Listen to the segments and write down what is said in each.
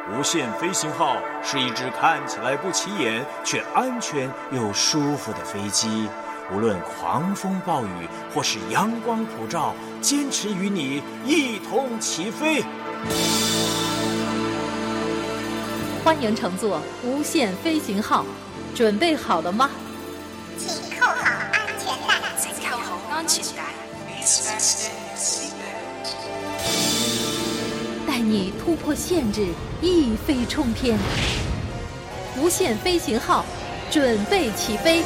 无限飞行号是一只看起来不起眼却安全又舒服的飞机，无论狂风暴雨或是阳光普照，坚持与你一同起飞。 欢迎乘坐无限飞行号，准备好了吗？ 请扣好安全带。 请扣好安全带。 带你突破限制，一飞冲天。无限飞行号，准备起飞。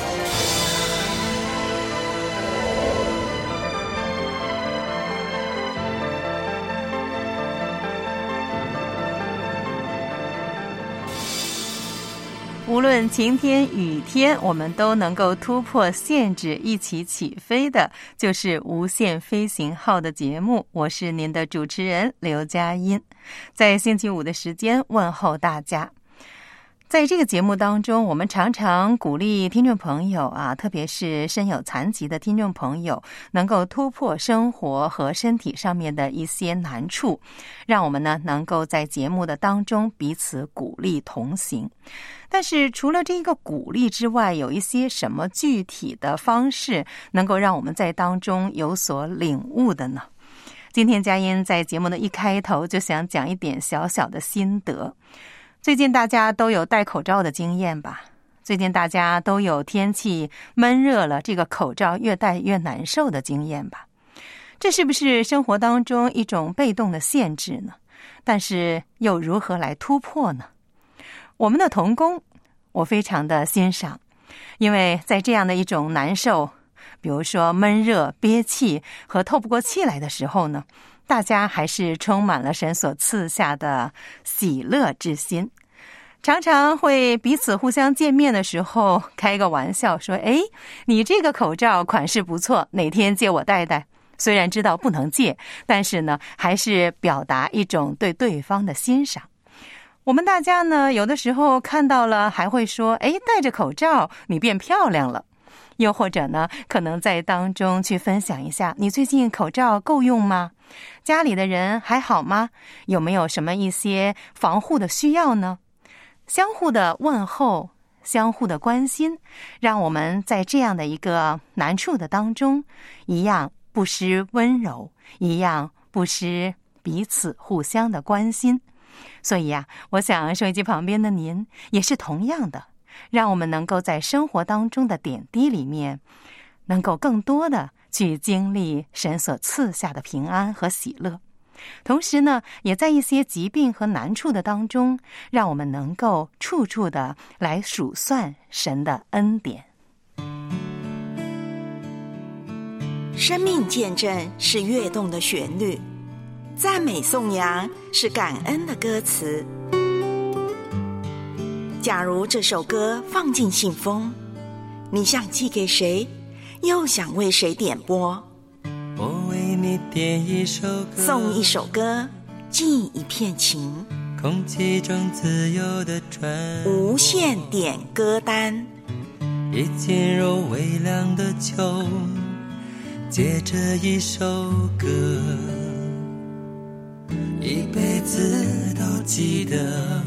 无论晴天雨天，我们都能够突破限制，一起起飞的就是无限飞行号的节目。我是您的主持人刘佳音，在星期五的时间问候大家。在这个节目当中，我们常常鼓励听众朋友特别是身有残疾的听众朋友，能够突破生活和身体上面的一些难处，让我们呢能够在节目的当中彼此鼓励同行。但是除了这个鼓励之外，有一些什么具体的方式能够让我们在当中有所领悟的呢？今天佳音在节目的一开头就想讲一点小小的心得。最近大家都有戴口罩的经验吧？最近大家都有天气闷热了，这个口罩越戴越难受的经验吧？这是不是生活当中一种被动的限制呢？但是又如何来突破呢？我们的童工，我非常的欣赏，因为在这样的一种难受，比如说闷热、憋气和透不过气来的时候呢，大家还是充满了神所赐下的喜乐之心，常常会彼此互相见面的时候开个玩笑说，你这个口罩款式不错，哪天借我戴戴。虽然知道不能借，但是呢还是表达一种对对方的欣赏。我们大家呢有的时候看到了还会说，戴着口罩你变漂亮了。又或者呢，可能在当中去分享一下，你最近口罩够用吗？家里的人还好吗？有没有什么一些防护的需要呢？相互的问候，相互的关心，让我们在这样的一个难处的当中，一样不失温柔，一样不失彼此互相的关心。所以我想收音机旁边的您也是同样的，让我们能够在生活当中的点滴里面，能够更多的去经历神所赐下的平安和喜乐。同时呢，也在一些疾病和难处的当中，让我们能够处处的来数算神的恩典。 生命见证是跃动的旋律，赞美颂扬是感恩的歌词。假如这首歌放进信封，你想寄给谁，又想为谁点播？ 我为你点一首歌， 送一首歌，寄一片情， 空气中自由的传， 无限点歌单。 一进入微凉的秋，借着一首歌，一辈子都记得。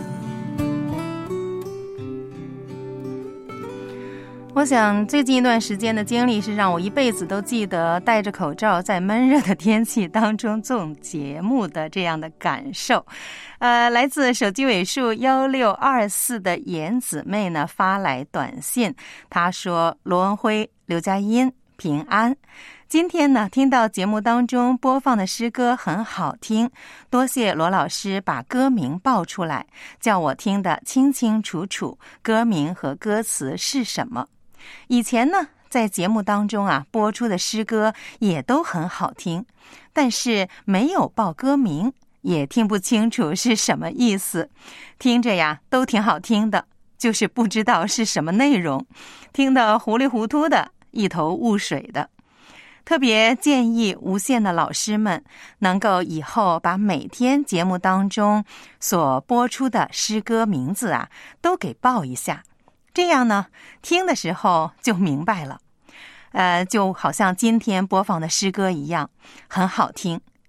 我想最近一段时间的经历是让我一辈子都记得戴着口罩在闷热的天气当中做节目的这样的感受。来自手机尾数1624的严姊妹呢发来短信，她说：罗文辉、刘佳音平安。今天呢，听到节目当中播放的诗歌很好听，多谢罗老师把歌名报出来，叫我听得清清楚楚，歌名和歌词是什么。以前呢，在节目当中播出的诗歌也都很好听，但是没有报歌名，也听不清楚是什么意思。听着都挺好听的，就是不知道是什么内容，听得糊里糊涂的，一头雾水的。特别建议无线的老师们能够以后把每天节目当中所播出的诗歌名字都给报一下，这样呢听的时候就明白了。就好像今天播放的诗歌一样，很好听。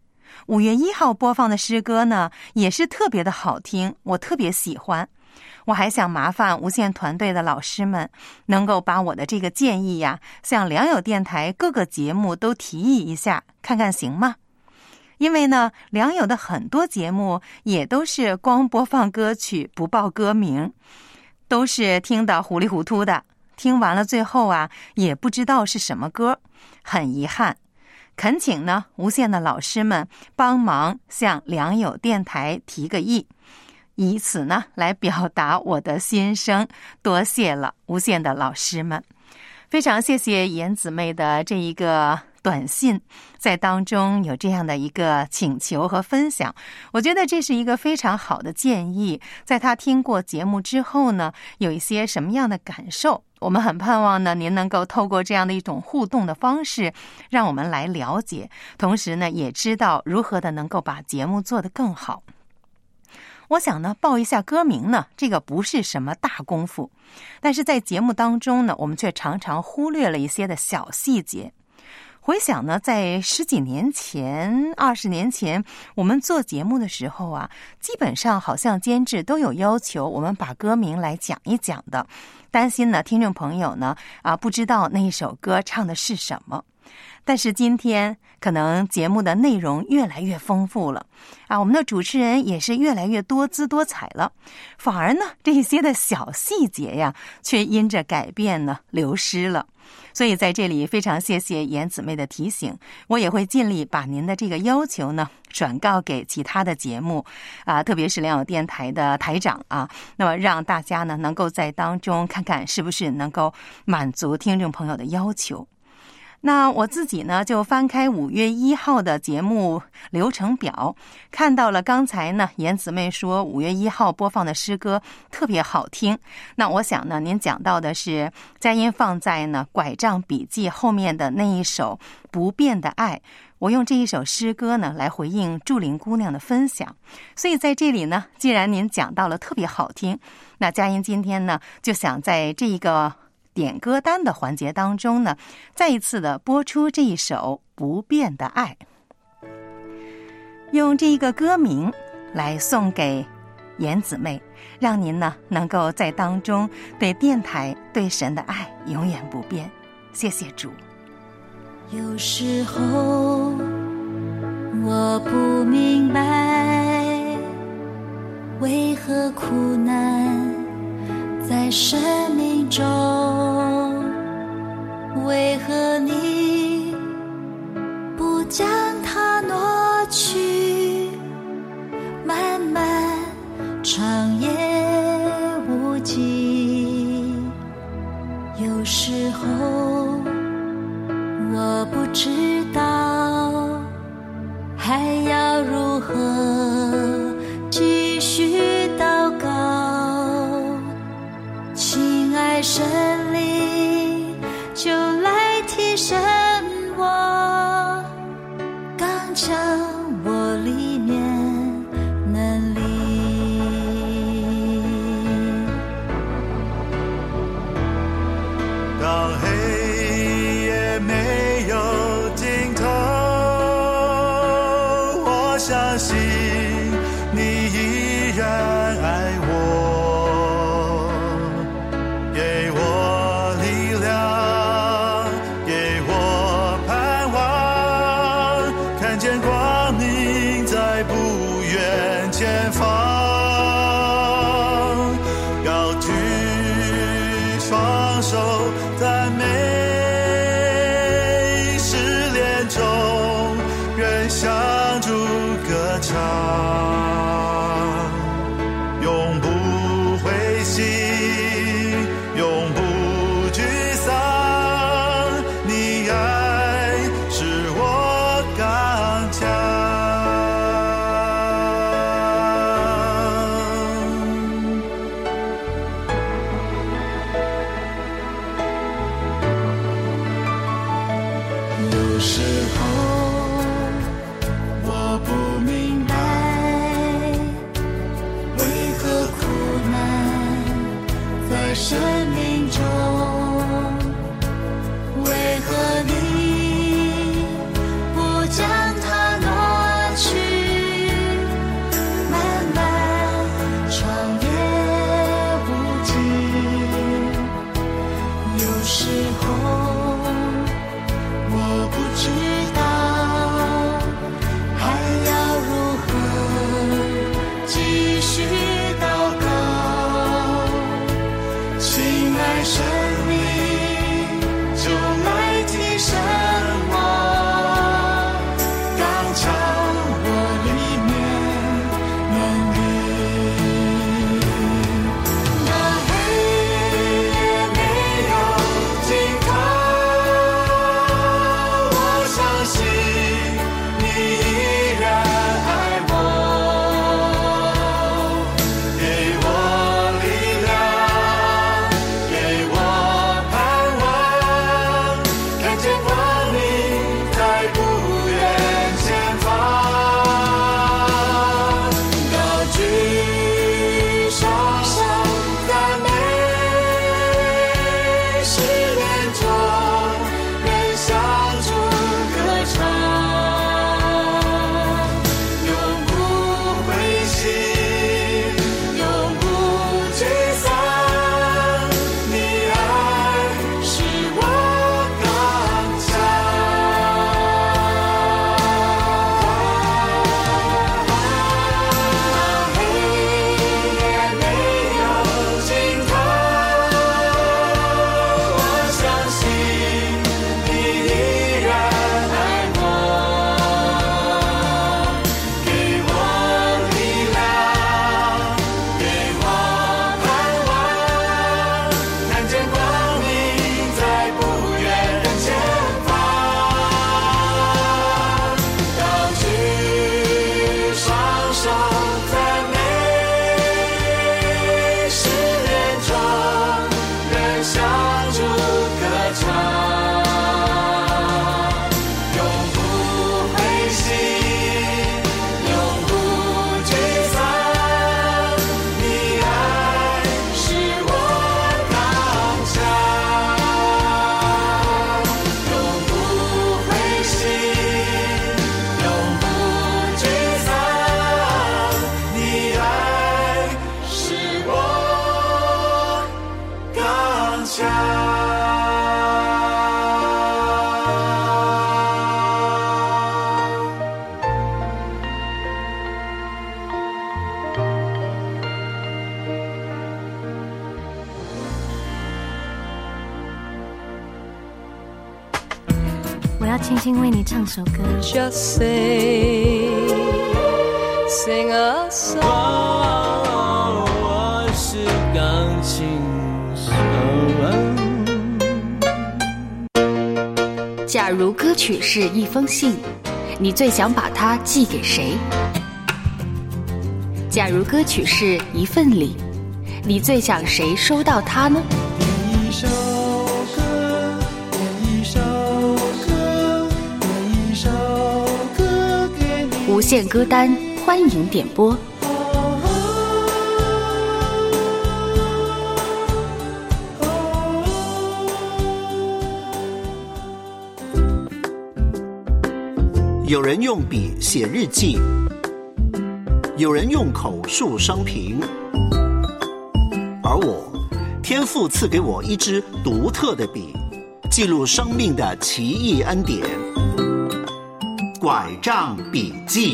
5月1号播放的诗歌呢，也是特别的好听，我特别喜欢。我还想麻烦无线团队的老师们，能够把我的这个建议呀，向良友电台各个节目都提议一下，看看行吗？因为呢，良友的很多节目也都是光播放歌曲不报歌名，都是听得糊里糊涂的，听完了最后啊，也不知道是什么歌，很遗憾。恳请呢，无线的老师们帮忙向良友电台提个议，以此呢来表达我的心声，多谢了无线的老师们。非常谢谢妍姊妹的这一个短信，在当中有这样的一个请求和分享，我觉得这是一个非常好的建议。在他听过节目之后呢，有一些什么样的感受，我们很盼望呢，您能够透过这样的一种互动的方式，让我们来了解，同时呢，也知道如何的能够把节目做得更好。我想呢，报一下歌名呢，这个不是什么大功夫，但是在节目当中呢，我们却常常忽略了一些的小细节。回想呢，在10几年前、20年前，我们做节目的时候啊，基本上好像监制都有要求我们把歌名来讲一讲的，担心呢听众朋友呢不知道那一首歌唱的是什么。但是今天可能节目的内容越来越丰富了我们的主持人也是越来越多姿多彩了，反而呢这些的小细节呀，却因着改变呢流失了。所以在这里非常谢谢妍姊妹的提醒，我也会尽力把您的这个要求呢转告给其他的节目特别是良友电台的台长那么让大家呢能够在当中看看是不是能够满足听众朋友的要求。那我自己呢就翻开5月1号的节目流程表，看到了刚才呢妍姊妹说5月1号播放的诗歌特别好听。那我想呢，您讲到的是佳音放在呢拐杖笔记后面的那一首不变的爱，我用这一首诗歌呢来回应祝玲姑娘的分享。所以在这里呢，既然您讲到了特别好听，那佳音今天呢就想在这一个点歌单的环节当中呢，再一次的播出这一首不变的爱，用这一个歌名来送给妍姊妹，让您呢能够在当中对电台对神的爱永远不变。谢谢主。 有时候我不明白，为何苦难在生命中，为何你不将它挪去，漫漫长夜无际。有时候我不知道还要如何继续祷告，亲爱神灵就来提升我，刚强我里面能力。 当黑夜没有尽头，我相信你依然爱我，给我力量，给我盼望，看见光明在不远前方，高举双手赞美，失恋中仍向主歌唱，永不灰心，永不沮丧，你爱使我刚强。 有时候我不明白， 轻轻为你唱首歌。 Just sing a song， 我是钢琴手。 假如歌曲是一封信，你最想把它寄给谁？假如歌曲是一份礼，你最想谁收到它呢？ 点一首歌，点一首歌，点一首歌给你。 无限歌单，欢迎点播。 有人用笔写日记，有人用口述生平，而我，天父赐给我一支独特的笔，记录生命的奇异恩典。拐杖笔记。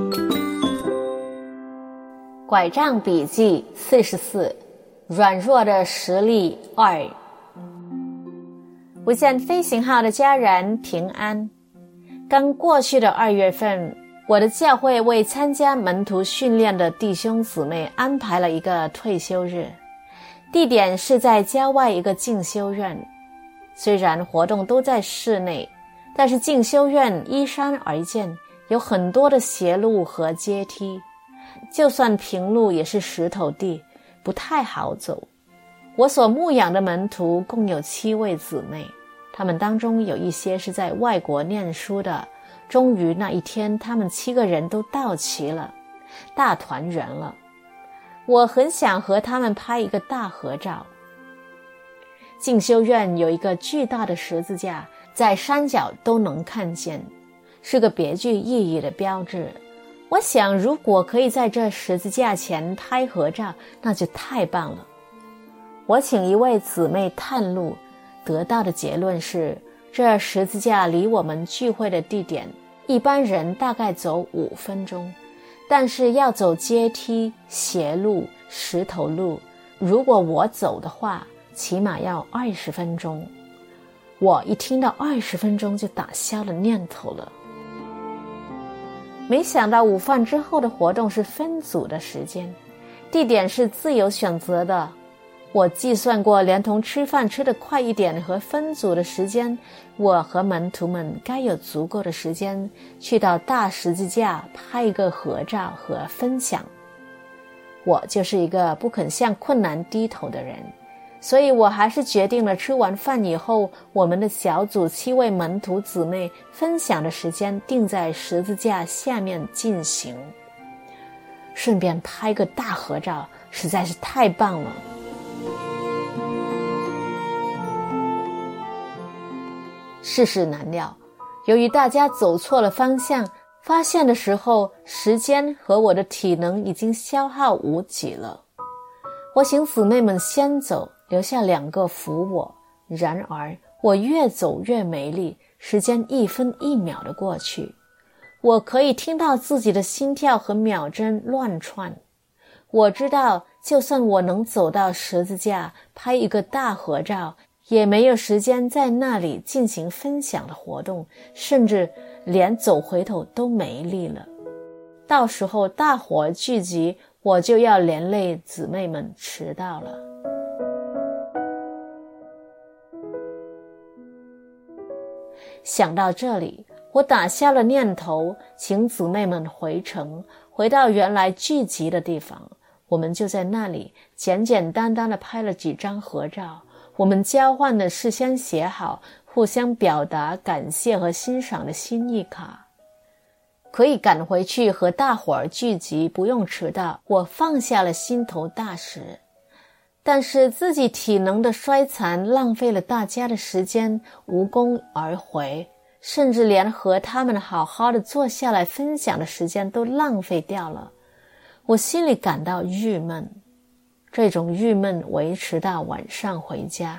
拐杖笔记44，软弱的实力2。无限飞行号的家人平安。刚过去的2月份，我的教会为参加门徒训练的弟兄姊妹安排了一个退休日，地点是在郊外一个进修院。虽然活动都在室内，但是进修院依山而建，有很多的斜路和阶梯，就算平路也是石头地，不太好走。我所牧养的门徒共有7位姊妹，他们当中有一些是在外国念书的，终于那一天他们7个人都到齐了，大团圆了。我很想和他们拍一个大合照。进修院有一个巨大的十字架，在山脚都能看见，是个别具意义的标志。我想如果可以在这十字架前拍合照，那就太棒了。我请一位姊妹探路，得到的结论是，这十字架离我们聚会的地点一般人大概走5分钟，但是要走阶梯、斜路、石头路，如果我走的话起码要20分钟。我一听到20分钟就打消了念头了。没想到午饭之后的活动是分组的时间，地点是自由选择的。我计算过，连同吃饭吃得快一点和分组的时间，我和门徒们该有足够的时间去到大十字架拍一个合照和分享。我就是一个不肯向困难低头的人，所以我还是决定了吃完饭以后，我们的小组7位门徒姊妹分享的时间定在十字架下面进行，顺便拍个大合照，实在是太棒了。世事难料，由于大家走错了方向，发现的时候时间和我的体能已经消耗无几了。我请姊妹们先走，留下2个扶我，然而我越走越没力，时间1分1秒的过去，我可以听到自己的心跳和秒针乱窜。我知道就算我能走到十字架拍一个大合照，也没有时间在那里进行分享的活动，甚至连走回头都没力了。到时候大伙聚集，我就要连累姊妹们迟到了。想到这里，我打消了念头，请姊妹们回城，回到原来聚集的地方。我们就在那里简简单单地拍了几张合照，我们交换的事先写好，互相表达感谢和欣赏的心意卡。可以赶回去和大伙儿聚集，不用迟到，我放下了心头大石。但是自己体能的衰残浪费了大家的时间，无功而回，甚至连和他们好好的坐下来分享的时间都浪费掉了。我心里感到郁闷，这种郁闷维持到晚上回家。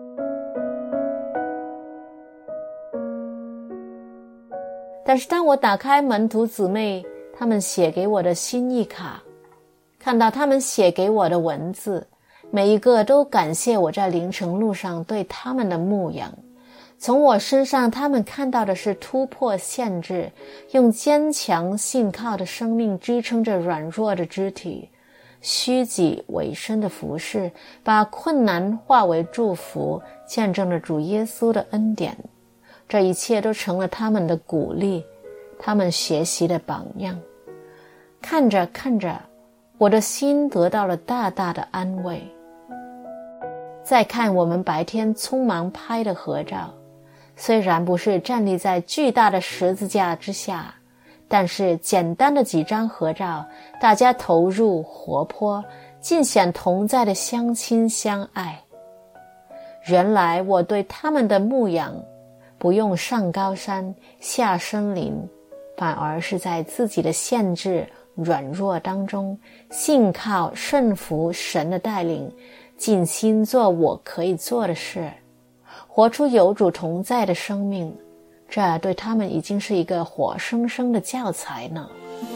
但是当我打开门徒姊妹他们写给我的心意卡，看到他们写给我的文字，每一个都感谢我在凌晨路上对他们的牧养， 从我身上，他们看到的是突破限制，用坚强信靠的生命支撑着软弱的肢体，虚己委身的服侍，把困难化为祝福，见证了主耶稣的恩典。这一切都成了他们的鼓励，他们学习的榜样。看着看着，我的心得到了大大的安慰。再看我们白天匆忙拍的合照，虽然不是站立在巨大的十字架之下，但是简单的几张合照，大家投入活泼，尽显同在的相亲相爱。原来我对他们的牧养，不用上高山下森林，反而是在自己的限制软弱当中，信靠顺服神的带领，尽心做我可以做的事，活出有主同在的生命，这对他们已经是一个活生生的教材呢。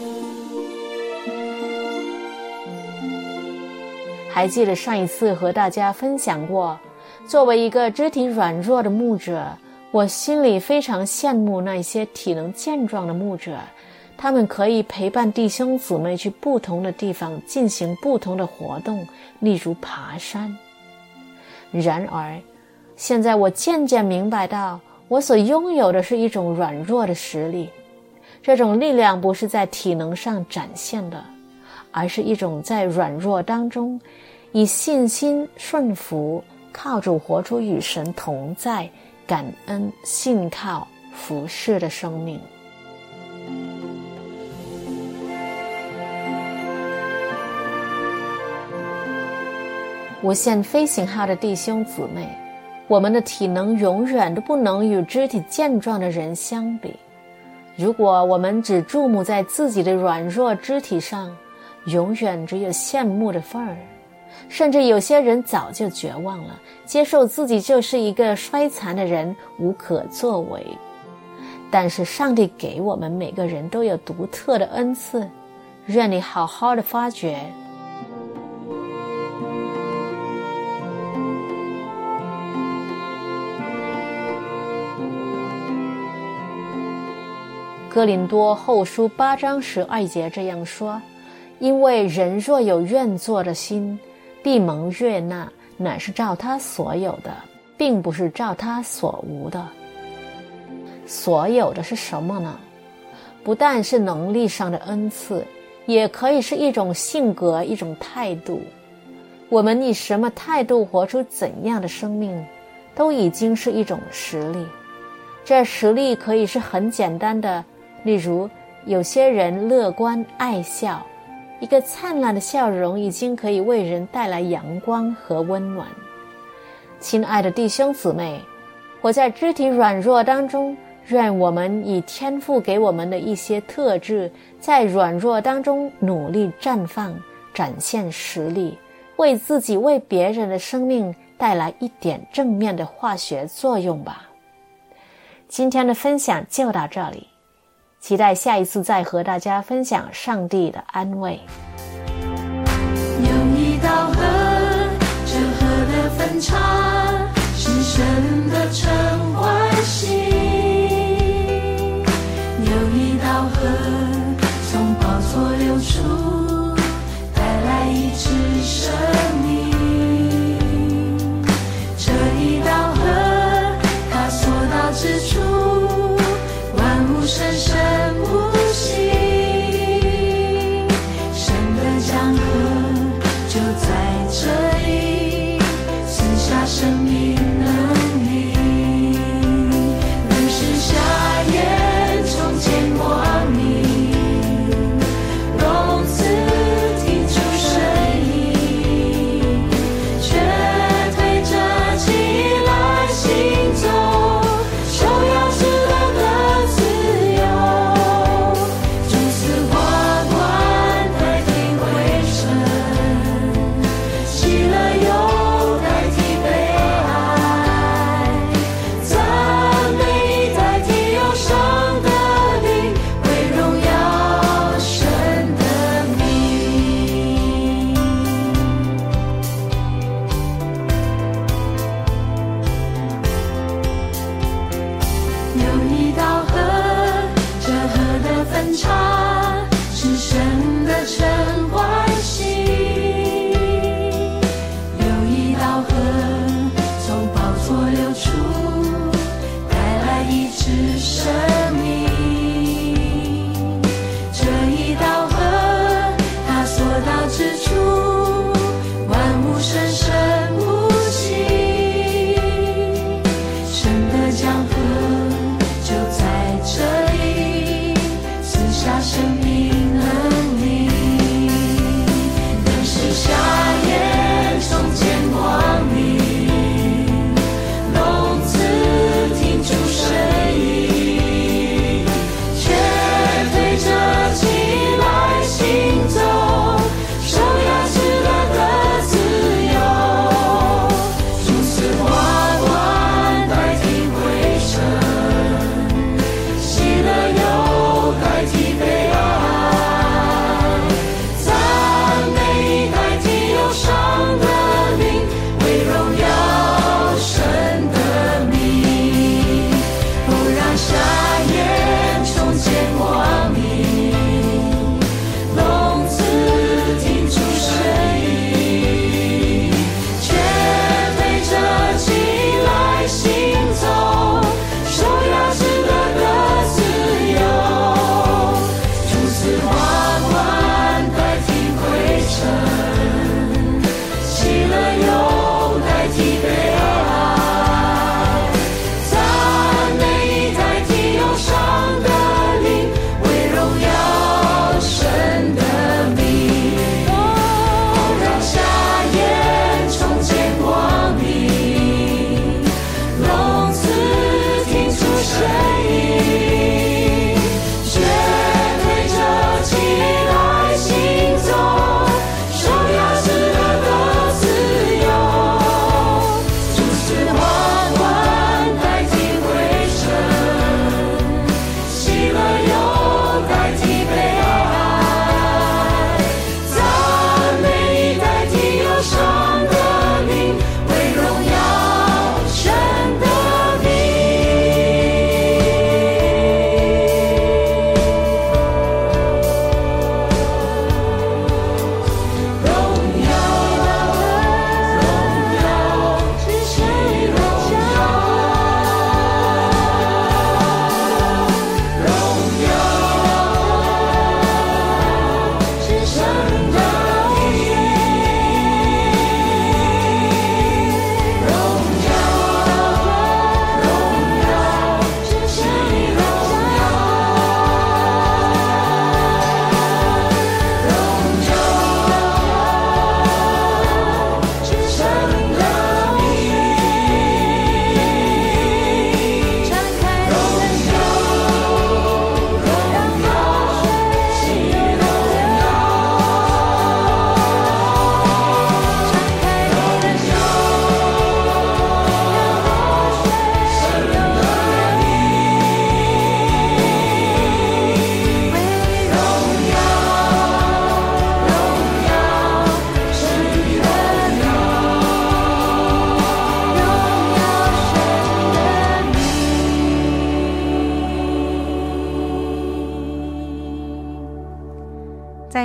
还记得上一次和大家分享过，作为一个肢体软弱的牧者，我心里非常羡慕那些体能健壮的牧者，他们可以陪伴弟兄姊妹去不同的地方进行不同的活动，例如爬山。然而现在我渐渐明白到，我所拥有的是一种软弱的实力，这种力量不是在体能上展现的，而是一种在软弱当中以信心顺服，靠主活出与神同在、感恩、信靠、服侍的生命。无限飞行号的弟兄姊妹，我们的体能永远都不能与肢体健壮的人相比。如果我们只注目在自己的软弱肢体上，永远只有羡慕的份儿，甚至有些人早就绝望了，接受自己就是一个衰残的人，无可作为。但是上帝给我们每个人都有独特的恩赐，愿你好好的发掘。哥林多后书8章12节这样说，因为人若有愿做的心，必蒙悦纳，乃是照他所有的，并不是照他所无的。所有的是什么呢？不但是能力上的恩赐，也可以是一种性格，一种态度。我们以什么态度活出怎样的生命，都已经是一种实力。这实力可以是很简单的，例如有些人乐观爱笑，一个灿烂的笑容已经可以为人带来阳光和温暖。亲爱的弟兄姊妹，我在肢体软弱当中，愿我们以天父给我们的一些特质，在软弱当中努力绽放，展现实力，为自己为别人的生命带来一点正面的化学作用吧。今天的分享就到这里，期待下一次再和大家分享上帝的安慰。 有一道河，这河的分叉是神的城欢喜。有一道河从宝座流出，带来医治生命。这一道河，它所到之处，万物深深呼吸。神的江河就在这里，四下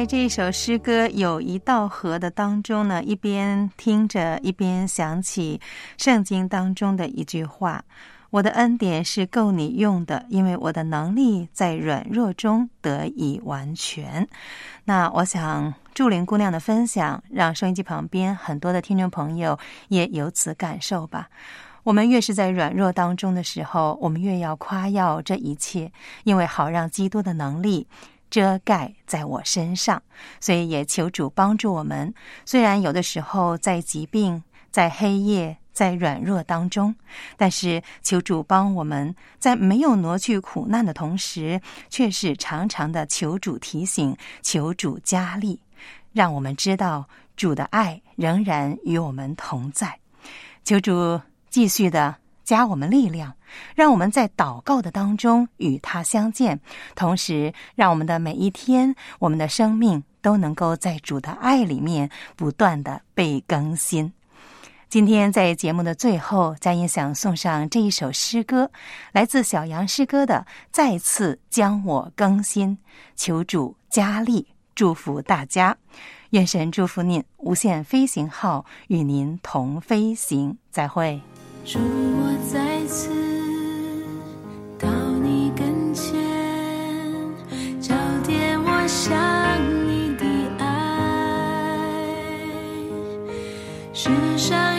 在这一首诗歌有一道河的当中呢，一边听着一边想起圣经当中的一句话，我的恩典是够你用的，因为我的能力在软弱中得以完全。那我想祝玲姑娘的分享让收音机旁边很多的听众朋友也有此感受吧。我们越是在软弱当中的时候，我们越要夸耀这一切，因为好让基督的能力遮盖在我身上。所以也求主帮助我们，虽然有的时候在疾病、在黑夜、在软弱当中，但是求主帮我们在没有挪去苦难的同时，却是常常的求主提醒，求主加力，让我们知道主的爱仍然与我们同在。求主继续的加我们力量，让我们在祷告的当中与他相见，同时让我们的每一天，我们的生命都能够在主的爱里面不断的被更新。今天在节目的最后，佳音想送上这一首诗歌，来自小杨诗歌的再次将我更新，求主加力，祝福大家。愿神祝福您，无限飞行号与您同飞行，再会。 祝我再次到你跟前，焦点我向你的爱，世上